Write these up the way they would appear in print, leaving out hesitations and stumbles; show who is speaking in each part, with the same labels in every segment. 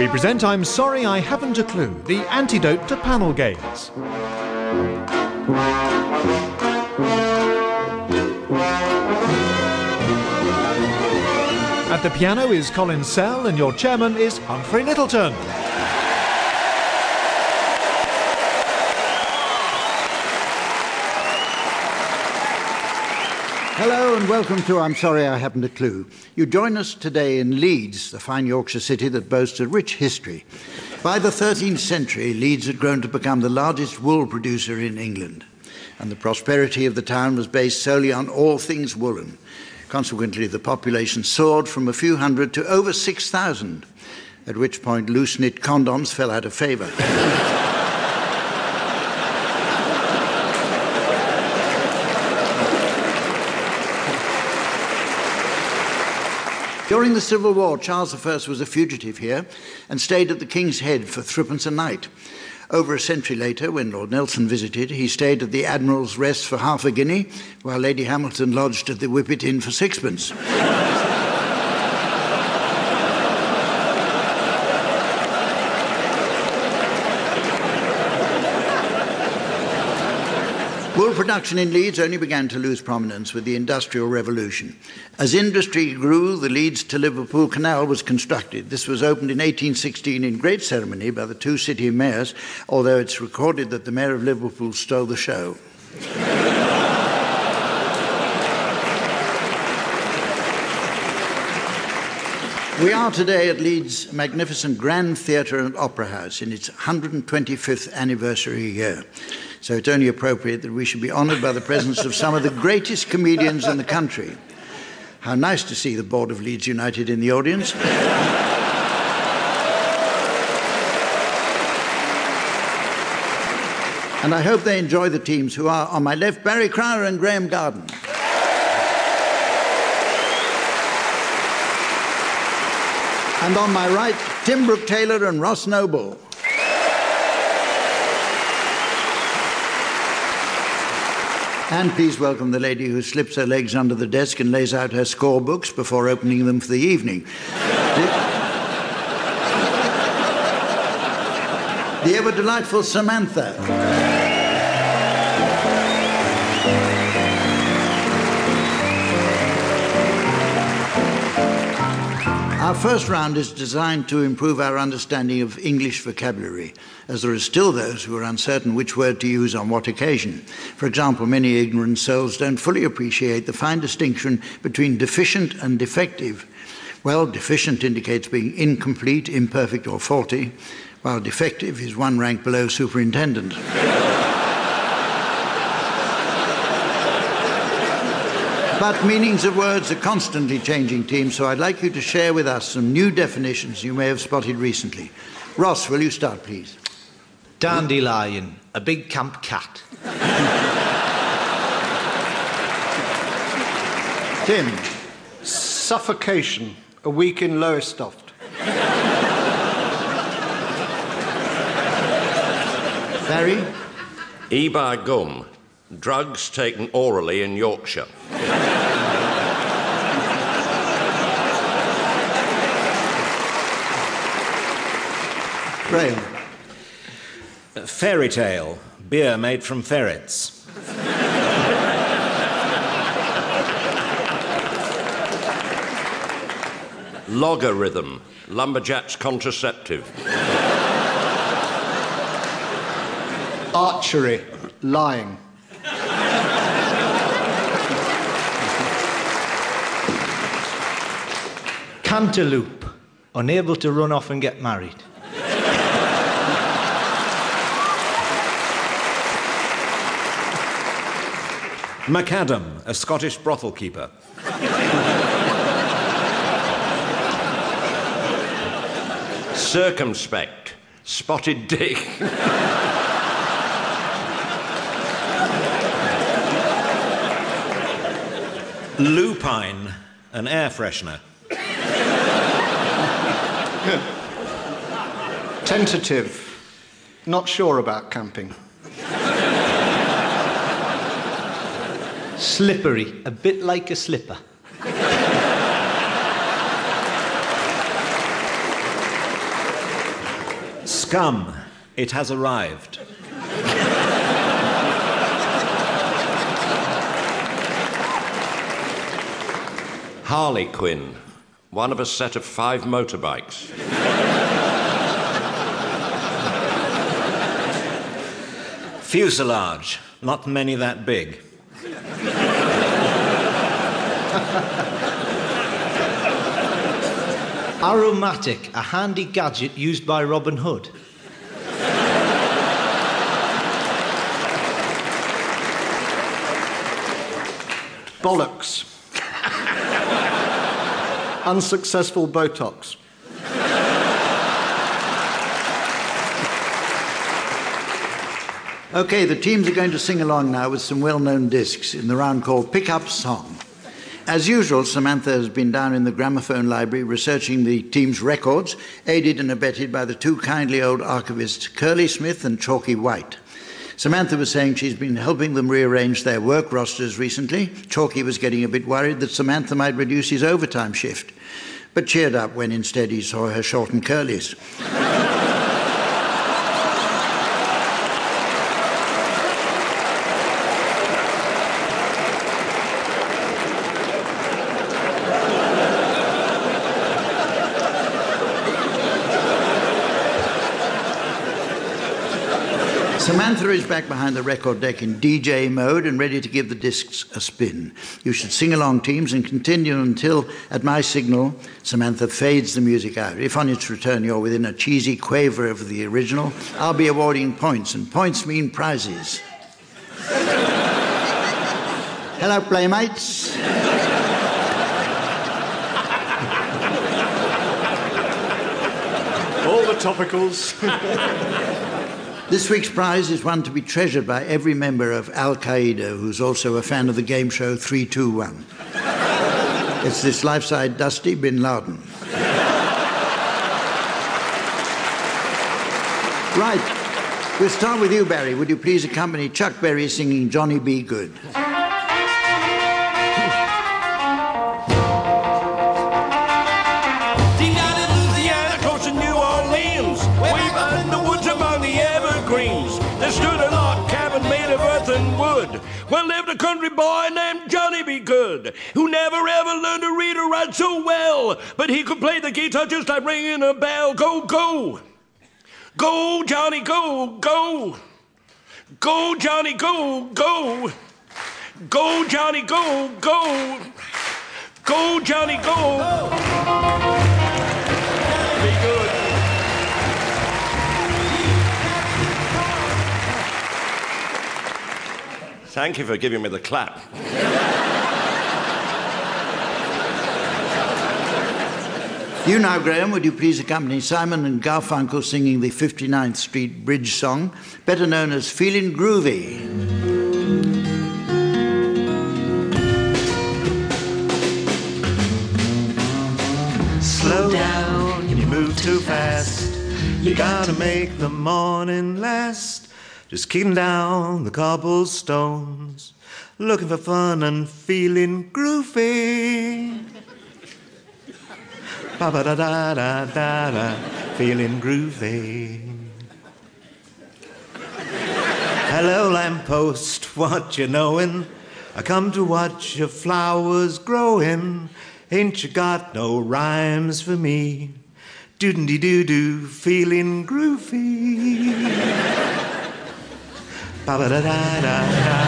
Speaker 1: present I'm Sorry I Haven't a Clue, the antidote to panel games. At the piano is Colin Sell and your chairman is Humphrey Littleton.
Speaker 2: Hello and welcome to I'm Sorry I Haven't a Clue. You join us today in Leeds, the fine Yorkshire city that boasts a rich history. By the 13th century, Leeds had grown to become the largest wool producer in England, and the prosperity of the town was based solely on all things woolen. Consequently, the population soared from a few hundred to over 6,000, at which point loose-knit condoms fell out of favour. During the Civil War, Charles I was a fugitive here and stayed at the King's Head for threepence a night. Over a century later, when Lord Nelson visited, he stayed at the Admiral's Rest for half a guinea, while Lady Hamilton lodged at the Whippet Inn for sixpence. Wool production in Leeds only began to lose prominence with the Industrial Revolution. As industry grew, the Leeds to Liverpool Canal was constructed. This was opened in 1816 in great ceremony by the two city mayors, although it's recorded that the Mayor of Liverpool stole the show. We are today at Leeds' magnificent Grand Theatre and Opera House in its 125th anniversary year. So it's only appropriate that we should be honoured by the presence of some of the greatest comedians in the country. How nice to see the board of Leeds United in the audience. And I hope they enjoy the teams who are, on my left, Barry Crowder and Graham Garden. And on my right, Tim Brooke-Taylor and Ross Noble. And please welcome the lady who slips her legs under the desk and lays out her score books before opening them for the evening. The ever-delightful Samantha. Our first round is designed to improve our understanding of English vocabulary, as there are still those who are uncertain which word to use on what occasion. For example, many ignorant souls don't fully appreciate the fine distinction between deficient and defective. Well, deficient indicates being incomplete, imperfect or faulty, while defective is one rank below superintendent. But meanings of words are constantly changing, team, so I'd like you to share with us some new definitions you may have spotted recently. Ross, will you start, please?
Speaker 3: Dandelion, a big camp cat.
Speaker 2: Tim.
Speaker 4: Suffocation, a week in Lowestoft.
Speaker 2: Barry?
Speaker 5: E-bar gum, drugs taken orally in Yorkshire.
Speaker 2: Graham.
Speaker 3: Fairy tale, beer made from ferrets.
Speaker 5: Logarithm, lumberjack's contraceptive.
Speaker 4: Archery, lying.
Speaker 3: Cantaloupe, unable to run off and get married.
Speaker 6: Macadam, a Scottish brothel keeper.
Speaker 5: Circumspect, spotted dick.
Speaker 6: Lupine, an air freshener.
Speaker 4: Tentative, not sure about camping.
Speaker 3: Slippery, a bit like a slipper.
Speaker 6: come. It has arrived.
Speaker 5: Harlequin, one of a set of 5 motorbikes.
Speaker 6: Fuselage, not many that big.
Speaker 3: Aromatic, a handy gadget used by Robin Hood.
Speaker 4: Bollocks. Unsuccessful Botox.
Speaker 2: OK, the teams are going to sing along now with some well-known discs in the round called Pick Up Song. As usual, Samantha has been down in the gramophone library researching the team's records, aided and abetted by the 2 kindly old archivists, Curly Smith and Chalky White. Samantha was saying she's been helping them rearrange their work rosters recently. Chalky was getting a bit worried that Samantha might reduce his overtime shift, but cheered up when instead he saw her shorten Curly's. Samantha is back behind the record deck in DJ mode and ready to give the discs a spin. You should sing along, teams, and continue until, at my signal, Samantha fades the music out. If on its return you're within a cheesy quaver of the original, I'll be awarding points, and points mean prizes. Hello, playmates.
Speaker 4: All the topicals.
Speaker 2: This week's prize is one to be treasured by every member of Al Qaeda who's also a fan of the game show 321. It's this life-size Dusty Bin Laden. Right, we'll start with you, Barry. Would you please accompany Chuck Berry singing Johnny Be Good?
Speaker 7: Well, lived a country boy named Johnny Be Good, who never ever learned to read or write so well, but he could play the guitar just like ringing a bell. Go, go. Go, Johnny, go, go. Go, Johnny, go, go. Go, Johnny, go, go. Go, Johnny, go. Be good.
Speaker 5: Thank you for giving me the clap.
Speaker 2: You now, Graham, would you please accompany Simon and Garfunkel singing the 59th Street Bridge song, better known as Feelin' Groovy.
Speaker 8: Slow down, you move too fast. You gotta make the morning last. Just kicking down the cobblestones, looking for fun and feeling groovy. Ba-ba-da-da-da-da-da, feeling groovy. Hello, lamppost, what you knowin'? I come to watch your flowers growin'. Ain't you got no rhymes for me? Doo-doo-doo-doo, feeling groovy. Ba-ba-da-da-da-da.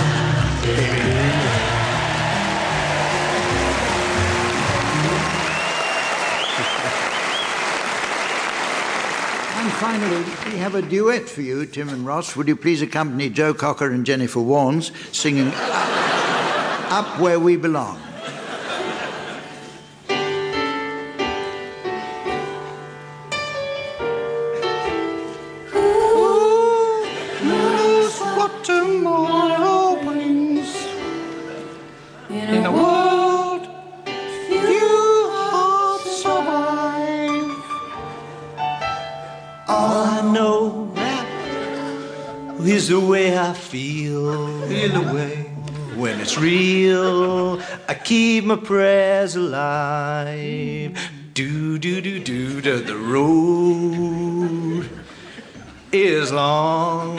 Speaker 2: And finally, we have a duet for you, Tim and Ross. Would you please accompany Joe Cocker and Jennifer Warnes singing Up Where We Belong?
Speaker 8: In a world few hearts survive. All I know is the way I feel.
Speaker 3: Feel the way when it's real. I keep my prayers alive. Do do do do to the road. is long.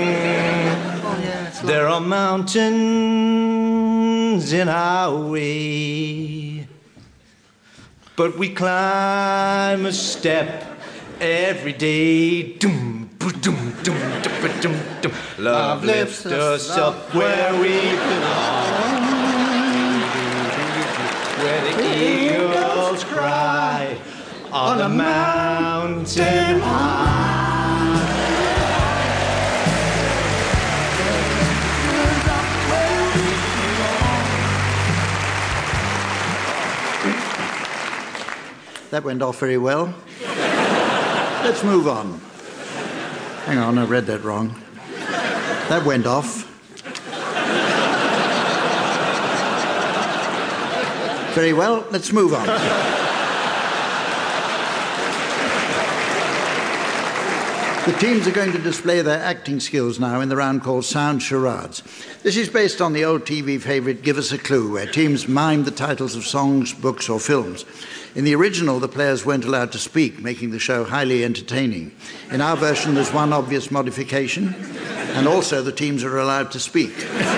Speaker 3: There are mountains in our way, but we climb a step every day. Doom, doom, doom, doom, doom, doom. Love lifts us up where we belong, where the eagles cry on a mountain high.
Speaker 2: That went off very well. Let's move on. Hang on, I read that wrong. That went off. Very well, let's move on. The teams are going to display their acting skills now in the round called Sound Charades. This is based on the old TV favourite Give Us a Clue, where teams mime the titles of songs, books or films. In the original, the players weren't allowed to speak, making the show highly entertaining. In our version, there's one obvious modification, and also the teams are allowed to speak.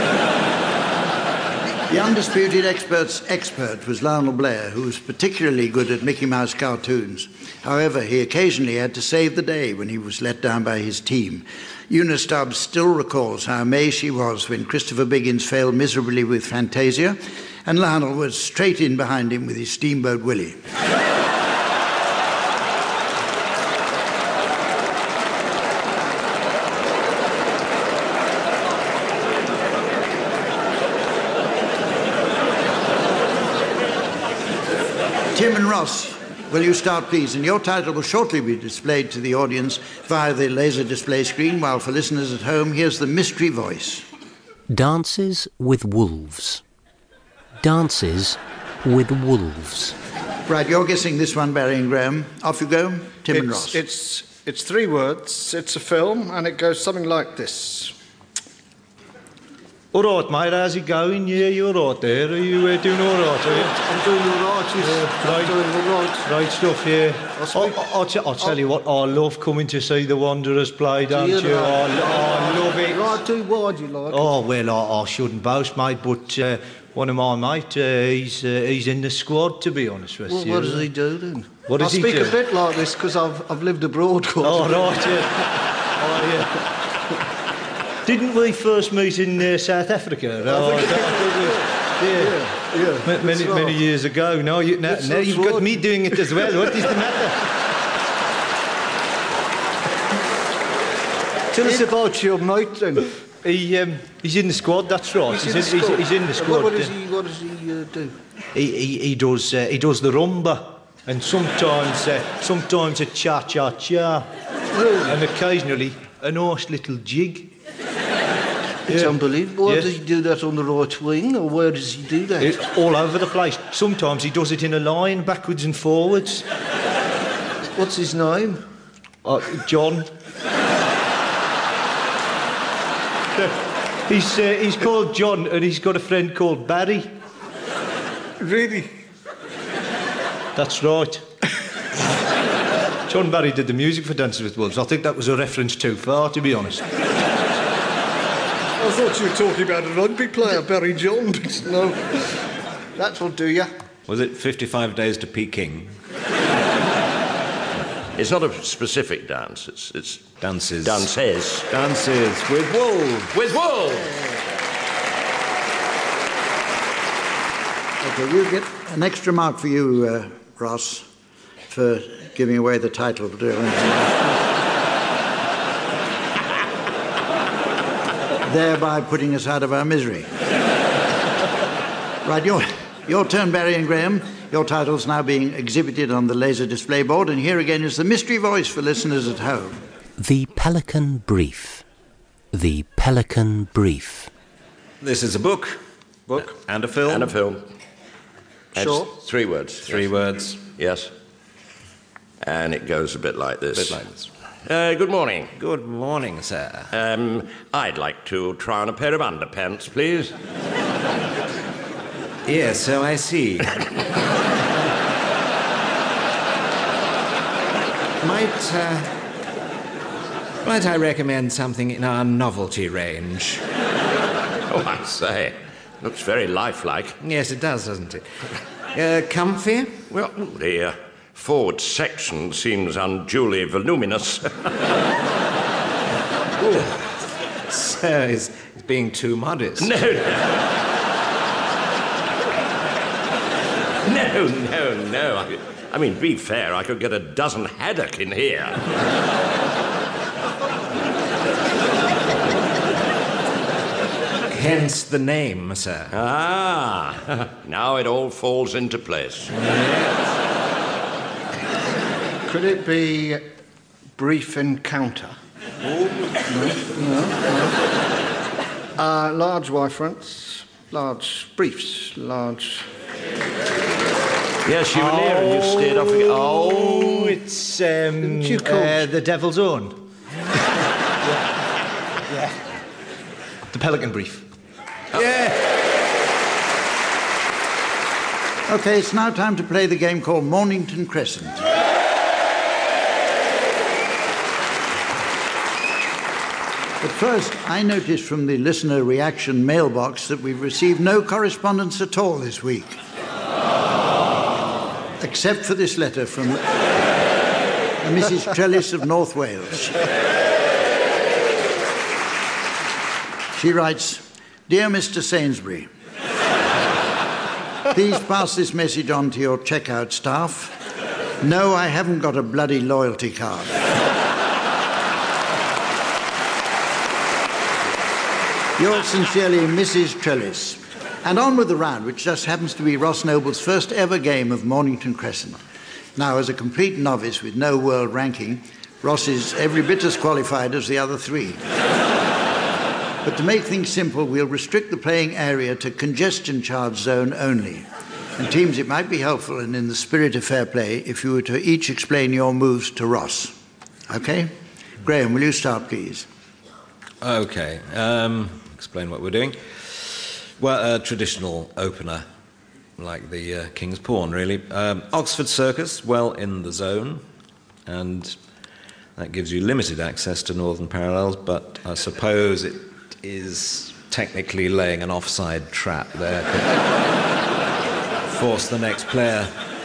Speaker 2: The undisputed expert was Lionel Blair, who was particularly good at Mickey Mouse cartoons. However, he occasionally had to save the day when he was let down by his team. Una Stubbs still recalls how amazed she was when Christopher Biggins failed miserably with Fantasia, and Lionel was straight in behind him with his Steamboat Willie. Tim and Ross, will you start, please? And your title will shortly be displayed to the audience via the laser display screen, while for listeners at home, here's the mystery voice.
Speaker 9: Dances with Wolves. Dances with Wolves.
Speaker 2: Right, you're guessing this one, Barry and Graham. Off you go, Tim and Ross.
Speaker 4: It's 3 words, it's a film, and it goes something like this.
Speaker 3: All right, mate, how's it going? Yeah, you're all right there. Are you doing all right, are you?
Speaker 4: I'm doing all right, yes.
Speaker 3: Right.
Speaker 4: I'm doing all right.
Speaker 3: Great stuff, yeah. I'll tell you what, I love coming to see the Wanderers play, don't you? I love it.
Speaker 4: Right, do why do you like it?
Speaker 3: Oh, well, I shouldn't boast, mate, but one of my mates, he's in the squad, to be honest with you.
Speaker 4: What does he do, then?
Speaker 3: What does he do?
Speaker 4: I speak a bit like this because I've lived abroad quite a bit.
Speaker 3: Right, yeah. Oh, yeah. Didn't we first meet in South Africa? Many years ago. Now you've got me doing it as well. What is the matter?
Speaker 4: Tell us about your mate, then.
Speaker 3: He's in the squad. That's right. He's in the squad.
Speaker 4: What does he do?
Speaker 3: He does the rumba, and sometimes a cha-cha-cha, and occasionally a nice little jig.
Speaker 4: It's unbelievable. Yes. Does he do that on the right wing, or where does he do that?
Speaker 3: It's all over the place. Sometimes he does it in a line, backwards and forwards.
Speaker 4: What's his name?
Speaker 3: John. He's called John, and he's got a friend called Barry.
Speaker 4: Really?
Speaker 3: That's right. John Barry did the music for Dances with Wolves. I think that was a reference too far, to be honest.
Speaker 4: I thought you were talking about a rugby player, Barry John, but no. That will do ya.
Speaker 6: Was it 55 Days to Peking?
Speaker 5: It's not a specific dance, it's
Speaker 6: Dances.
Speaker 5: Dances.
Speaker 6: Dances with Wolves.
Speaker 5: With Wolves!
Speaker 2: Okay, we'll get an extra mark for you, Ross, for giving away the title. Thereby putting us out of our misery. Right, your turn, Barry and Graham. Your title's now being exhibited on the laser display board, and here again is the mystery voice for listeners at home.
Speaker 9: The Pelican Brief. The Pelican Brief.
Speaker 6: This is a book. And a film.
Speaker 5: And a film.
Speaker 4: Sure.
Speaker 5: It's 3 words.
Speaker 6: 3 words.
Speaker 5: Yes. And it goes a bit like this. Good morning.
Speaker 6: Good morning, sir.
Speaker 5: I'd like to try on a pair of underpants, please.
Speaker 6: Yes, so I see. Might I recommend something in our novelty range?
Speaker 5: Oh, I say. Looks very lifelike.
Speaker 6: Yes, it does, doesn't it? Comfy?
Speaker 5: Well, the forward section seems unduly voluminous.
Speaker 6: Sir is being too modest.
Speaker 5: No. I mean, be fair, I could get a dozen haddock in here.
Speaker 6: Hence the name, sir.
Speaker 5: Ah, now it all falls into place.
Speaker 4: Could it be brief encounter? No. Large Y-fronts, large briefs, large...
Speaker 5: Yes, you were near and you steered off again.
Speaker 3: Oh, it's the Devil's Own. Yeah. The Pelican Brief.
Speaker 6: Yeah.
Speaker 2: OK, it's now time to play the game called Mornington Crescent. But first, I noticed from the listener reaction mailbox that we've received no correspondence at all this week. Except for this letter from Mrs. Trellis of North Wales. She writes, "Dear Mr. Sainsbury, please pass this message on to your checkout staff. No, I haven't got a bloody loyalty card. Yours sincerely, Mrs. Trellis." And on with the round, which just happens to be Ross Noble's first ever game of Mornington Crescent. Now, as a complete novice with no world ranking, Ross is every bit as qualified as the other three. But to make things simple, we'll restrict the playing area to congestion charge zone only. And teams, it might be helpful, and in the spirit of fair play, if you were to each explain your moves to Ross. OK? Graham, will you start, please?
Speaker 6: OK. Explain what we're doing. Well, a traditional opener, like the King's Pawn, really. Oxford Circus, well in the zone, and that gives you limited access to northern parallels, but I suppose it is technically laying an offside trap there. Could force the next player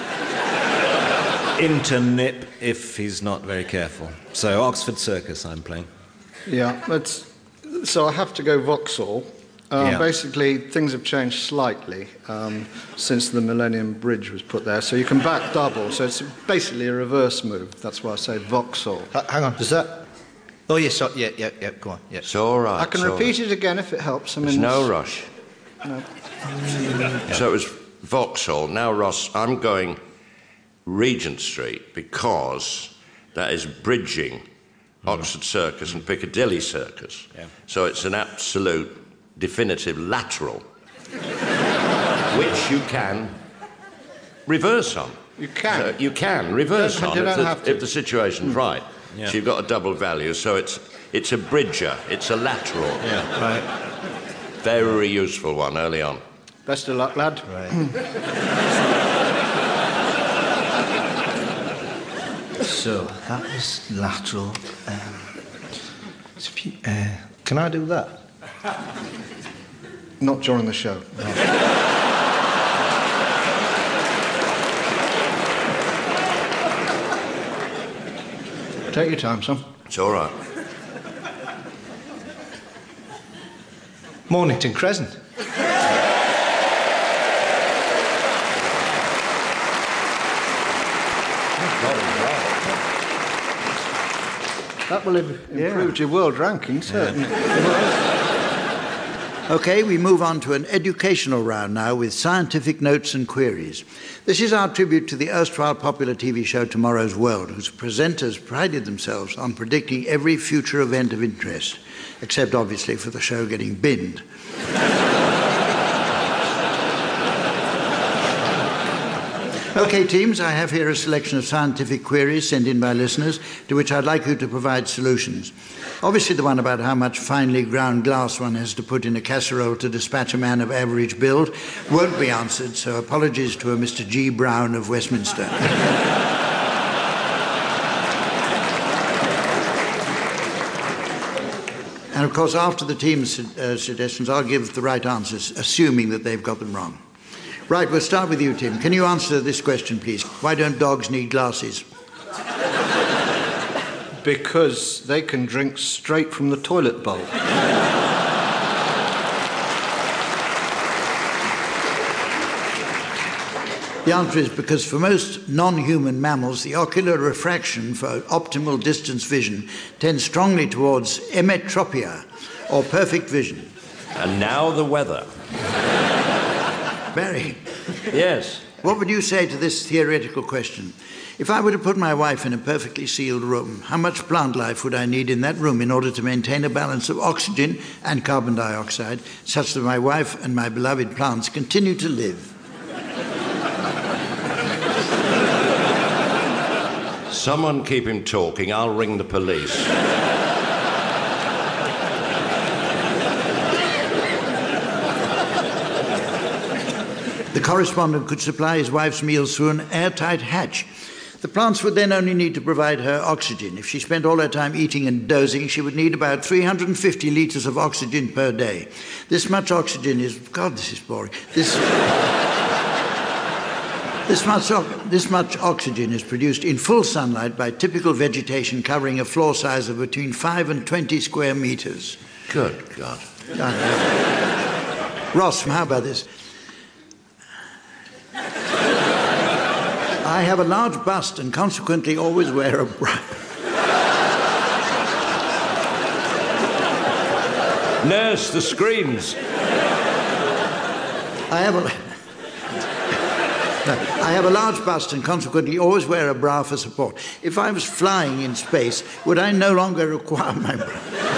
Speaker 6: into nip if he's not very careful. So Oxford Circus I'm playing.
Speaker 4: Yeah, so I have to go Vauxhall.
Speaker 6: Yeah.
Speaker 4: Basically, things have changed slightly since the Millennium Bridge was put there. So you can back double. So it's basically a reverse move. That's why I say Vauxhall.
Speaker 3: Hang on, does that... Oh, yes, yeah, go on. Yeah.
Speaker 5: It's all right.
Speaker 4: I can repeat it again if it helps.
Speaker 5: There's no rush.
Speaker 4: No.
Speaker 5: So it was Vauxhall. Now, Ross, I'm going Regent Street because that is bridging Oxford Circus and Piccadilly Circus. Yeah. So it's an absolute... definitive lateral, which you can reverse on.
Speaker 4: You can?
Speaker 5: You can reverse on if the situation's right.
Speaker 6: Yeah.
Speaker 5: So you've got a double value, so it's a bridger, it's a lateral.
Speaker 6: Yeah.
Speaker 4: Right.
Speaker 5: Very useful one early on.
Speaker 4: Best of luck, lad.
Speaker 3: Right. So, that was lateral. Can I do that?
Speaker 4: Not during the show. No. Take your time, son.
Speaker 5: It's all right.
Speaker 3: Mornington Crescent.
Speaker 4: That will have improved your world ranking, certainly.
Speaker 2: OK, we move on to an educational round now with scientific notes and queries. This is our tribute to the erstwhile popular TV show Tomorrow's World, whose presenters prided themselves on predicting every future event of interest, except obviously for the show getting binned. OK, teams, I have here a selection of scientific queries sent in by listeners to which I'd like you to provide solutions. Obviously, the one about how much finely ground glass one has to put in a casserole to dispatch a man of average build won't be answered, so apologies to a Mr. G. Brown of Westminster. And of course, after the team's suggestions, I'll give the right answers, assuming that they've got them wrong. Right, we'll start with you, Tim. Can you answer this question, please? Why don't dogs need glasses?
Speaker 4: Because they can drink straight from the toilet bowl.
Speaker 2: The answer is because for most non-human mammals, the ocular refraction for optimal distance vision tends strongly towards emmetropia, or perfect vision.
Speaker 5: And now the weather.
Speaker 2: Barry,
Speaker 5: Yes.
Speaker 2: what would you say to this theoretical question? If I were to put my wife in a perfectly sealed room, how much plant life would I need in that room in order to maintain a balance of oxygen and carbon dioxide, such that my wife and my beloved plants continue to live?
Speaker 5: Someone keep him talking. I'll ring the police.
Speaker 2: The correspondent could supply his wife's meals through an airtight hatch. The plants would then only need to provide her oxygen. If she spent all her time eating and dozing, she would need about 350 litres of oxygen per day. This much oxygen is... God, this is boring. This much oxygen is produced in full sunlight by typical vegetation covering a floor size of between 5 and 20 square metres.
Speaker 5: Good God.
Speaker 2: Ross, how about this? I have a large bust and consequently always wear a bra.
Speaker 5: Nurse, the screams.
Speaker 2: I have a large bust and consequently always wear a bra for support. If I was flying in space, would I no longer require my bra?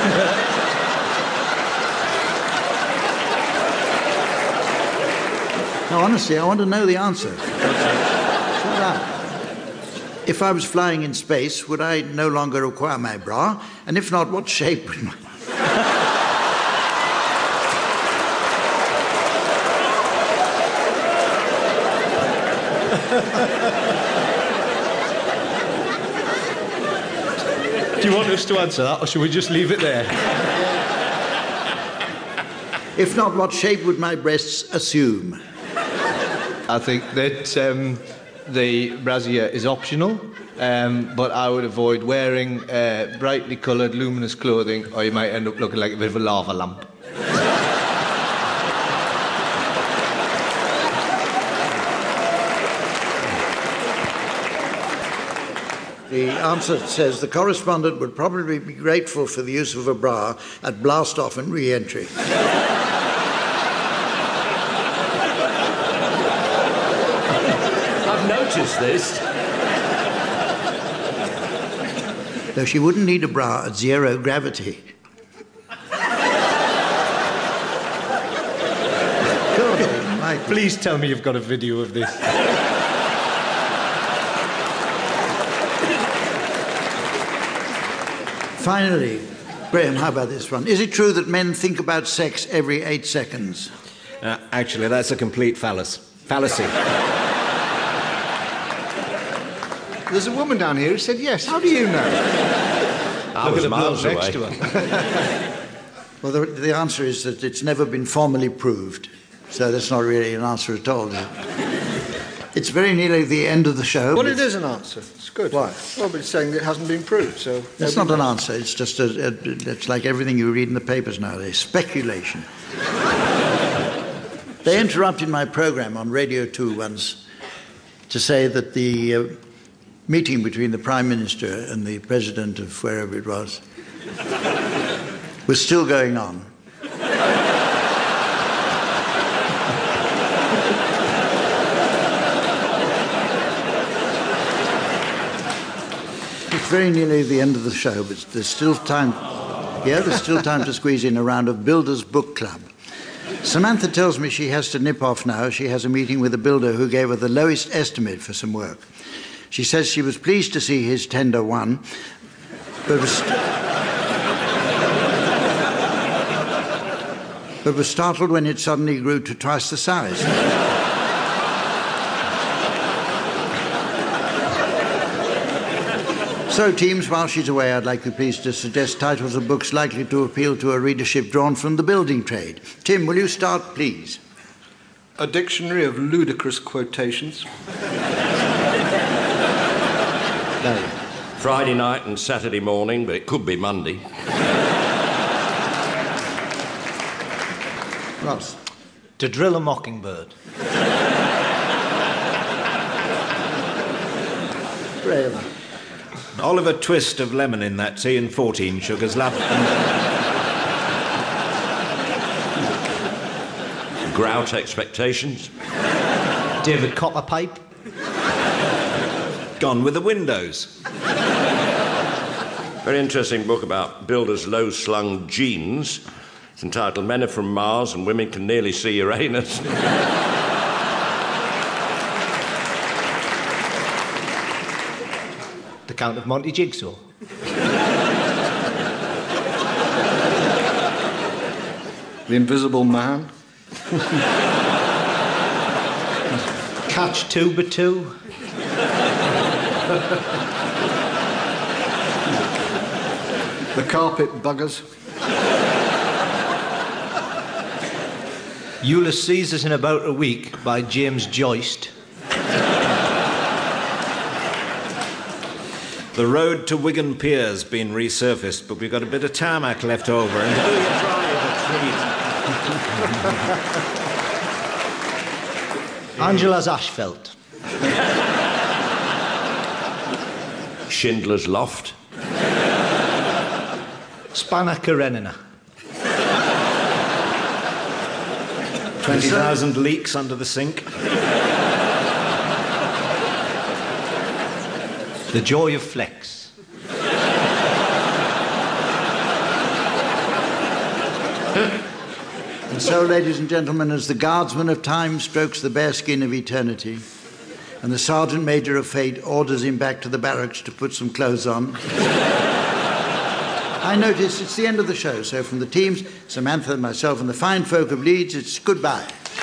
Speaker 2: No, honestly, I want to know the answer. Shut up. If I was flying in space, would I no longer require my bra? And if not, what shape would my...
Speaker 3: Do you want us to answer that, or should we just leave it there?
Speaker 2: If not, what shape would my breasts assume?
Speaker 3: I think that the brassiere is optional, but I would avoid wearing brightly coloured, luminous clothing, or you might end up looking like a bit of a lava lamp.
Speaker 2: The answer says the correspondent would probably be grateful for the use of a bra at blast-off and re-entry.
Speaker 5: I've noticed this.
Speaker 2: Though she wouldn't need a bra at zero gravity. God almighty.
Speaker 3: Please tell me you've got a video of this.
Speaker 2: Finally, Graham, how about this one? Is it true that men think about sex every 8 seconds?
Speaker 6: Actually, that's a complete fallacy.
Speaker 4: There's a woman down here who said yes. How do you know?
Speaker 5: I was miles away.
Speaker 3: Next to her.
Speaker 2: Well, the answer is that it's never been formally proved. So that's not really an answer at all. It's very nearly the end of the show.
Speaker 4: Well, it is an answer. It's good.
Speaker 2: Why?
Speaker 4: Well, but it's saying that it hasn't been proved, so...
Speaker 2: That's not an answer. It's just it's like everything you read in the papers nowadays. Speculation. They interrupted my programme on Radio 2 once to say that the meeting between the Prime Minister and the President of wherever it was still going on. It's very nearly the end of the show, but there's still time. Yeah, there's still time to squeeze in a round of Builders Book Club. Samantha tells me she has to nip off now. She has a meeting with a builder who gave her the lowest estimate for some work. She says she was pleased to see his tender won, but was startled when it suddenly grew to twice the size. So, teams, while she's away, I'd like you please to suggest titles of books likely to appeal to a readership drawn from the building trade. Tim, will you start, please?
Speaker 4: A dictionary of ludicrous quotations.
Speaker 2: No.
Speaker 5: Friday night and Saturday morning, but it could be Monday.
Speaker 2: Ross.
Speaker 3: To Drill a Mockingbird.
Speaker 2: Graham.
Speaker 6: Oliver Twist of lemon in that tea and 14 sugars, love.
Speaker 5: Grout expectations.
Speaker 3: David Copperpipe.
Speaker 6: Gone with the Windows.
Speaker 5: Very interesting book about builders' low-slung jeans. It's entitled Men Are From Mars and Women Can Nearly See Uranus.
Speaker 3: The Count of Monte Jigsaw.
Speaker 4: The Invisible Man.
Speaker 3: Catch 2 by 2.
Speaker 4: The Carpet Buggers.
Speaker 3: Ulysses in About a Week by James Joyce.
Speaker 6: The road to Wigan Pier's been resurfaced, but we've got a bit of tarmac left over. And do you drive a treat?
Speaker 3: Angela's Asphalt.
Speaker 5: Schindler's Loft.
Speaker 3: Spanner Karenina.
Speaker 6: 20,000 leaks under the sink.
Speaker 3: The Joy of Flex.
Speaker 2: And so, ladies and gentlemen, as the guardsman of time strokes the bare skin of eternity, and the sergeant major of fate orders him back to the barracks to put some clothes on, I notice it's the end of the show. So from the teams, Samantha, myself and the fine folk of Leeds, it's goodbye.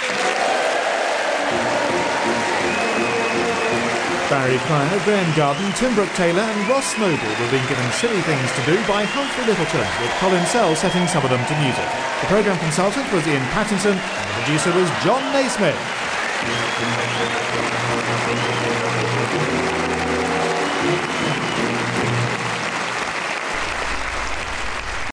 Speaker 1: Barry Pryor, Graham Garden, Tim Brooke-Taylor and Ross Noble were being given silly things to do by Humphrey Littleton, with Colin Sell setting some of them to music. The programme consultant was Ian Pattinson and the producer was John Naismith.